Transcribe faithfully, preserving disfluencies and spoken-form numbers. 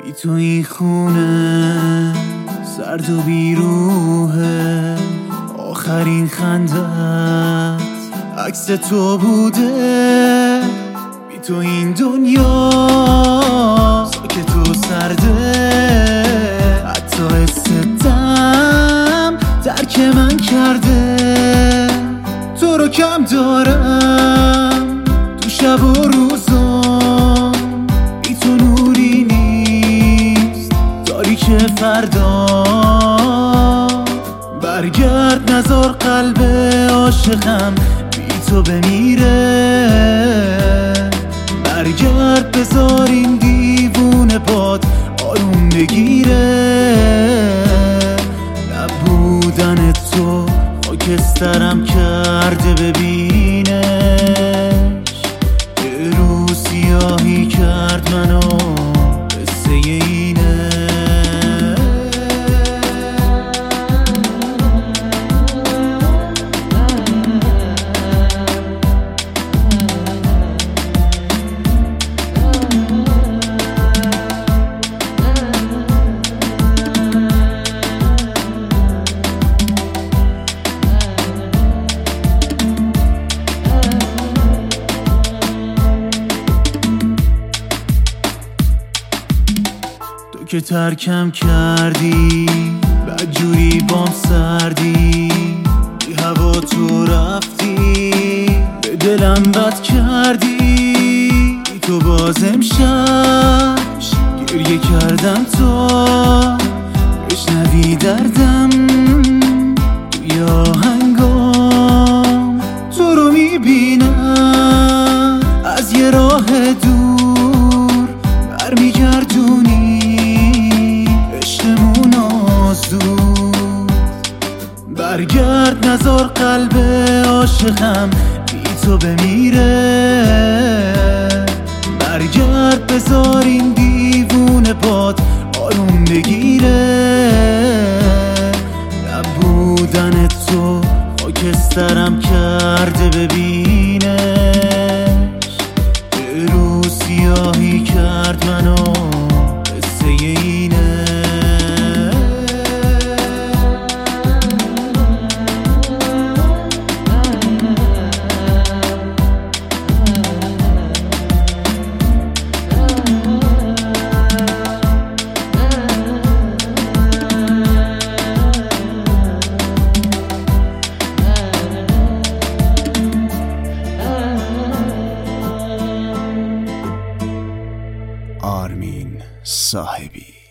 بی تو این خونه سرد و بیروحه، آخرین خندت عکس تو بوده. بی تو این دنیا ساکت و سرده، حتی استم ترک من کرده. تو رو کم دارم تو شب و روزام، بی تو نوری نیست تاریک فردا. برگرد نذار قلب عاشقم بی تو بمیره، برگرد بذار این دیوونه باد آروم بگیره. نبودن تو خاکسترم کرده ببینش، یه روز سیاهی کرد منو قصه اینه. که ترکم کردی بدجوری بام سردی، بی هوا تو رفتی به دلم بد کردی. بی تو باز امشب گریه کردم تا بشنوی دردم توی آهنگام. تو رو میبینم از یه راه دور برمیگردونی برگرد نذار قلب عاشقم بی تو بمیره، برگرد بذار این دیوونه باد آروم بگیره. نبودن تو خاکسترم کرده ببینش، یه روز سیاهی کرد منو قصه اینه. آرمین صاحبی.